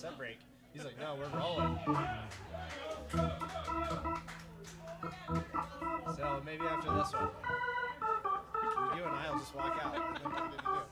set break. He's like, no, we're rolling. So maybe after this one, you and I'll just walk out. And then what are we gonna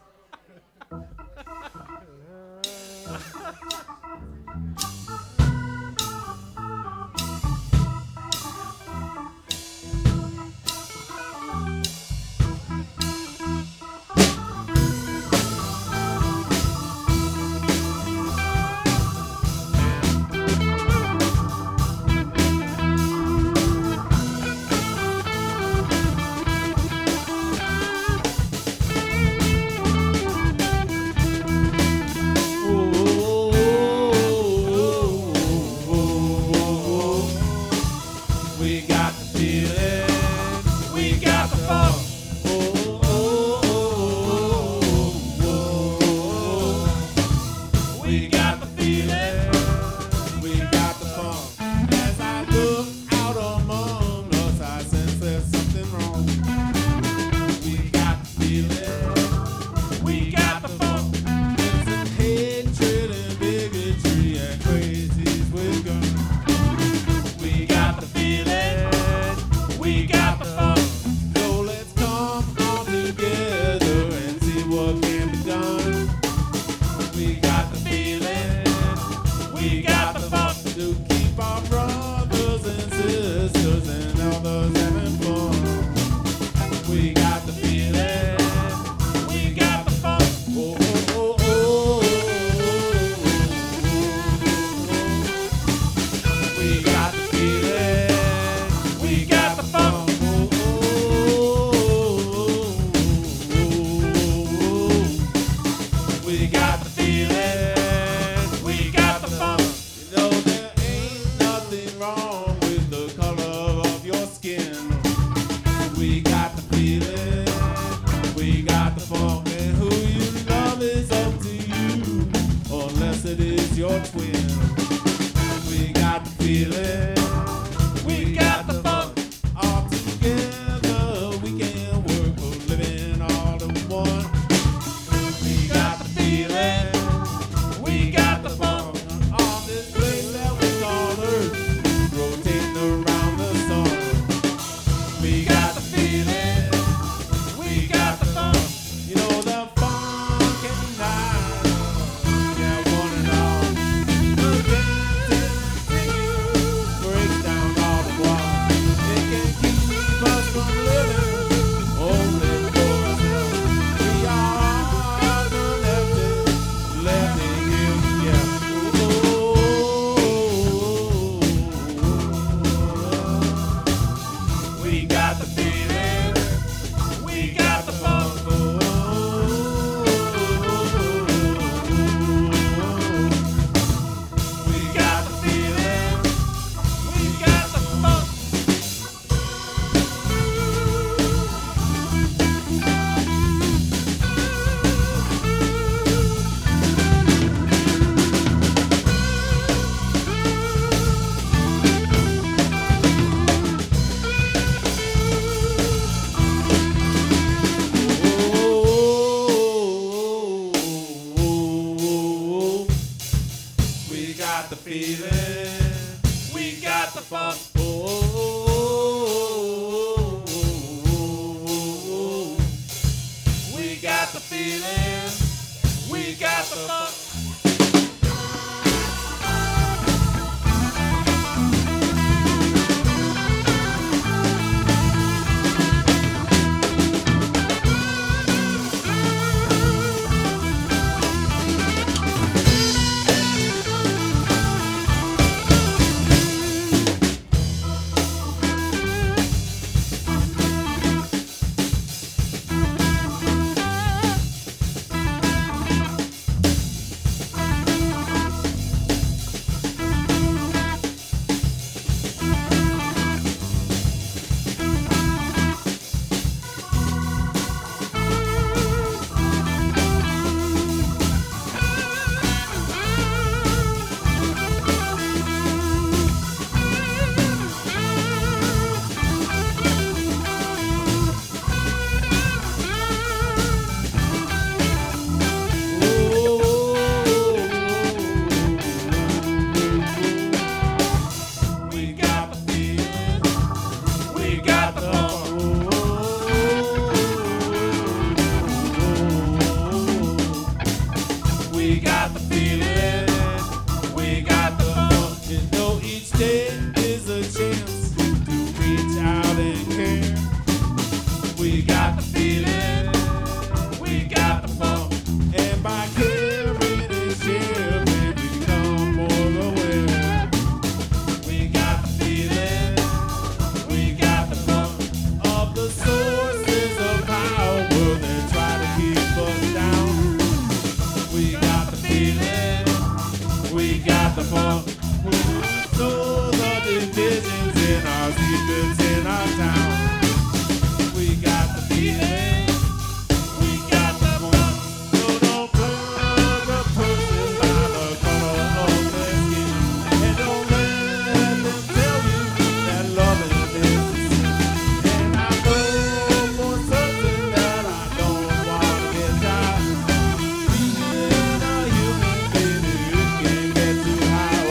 We got the funk. So the divisions in our secrets in our town. We got the feeling. We got the funk. So don't plug a person by the color of their skin. And don't let them tell you that loving is a sin. And I know for certain that I don't want to get tired. Being a human, baby, it can get too high.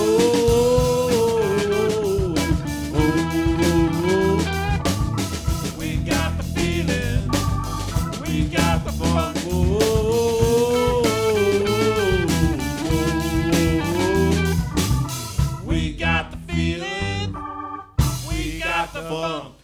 We got the feeling. We got the funk. We got the feeling. We got the funk.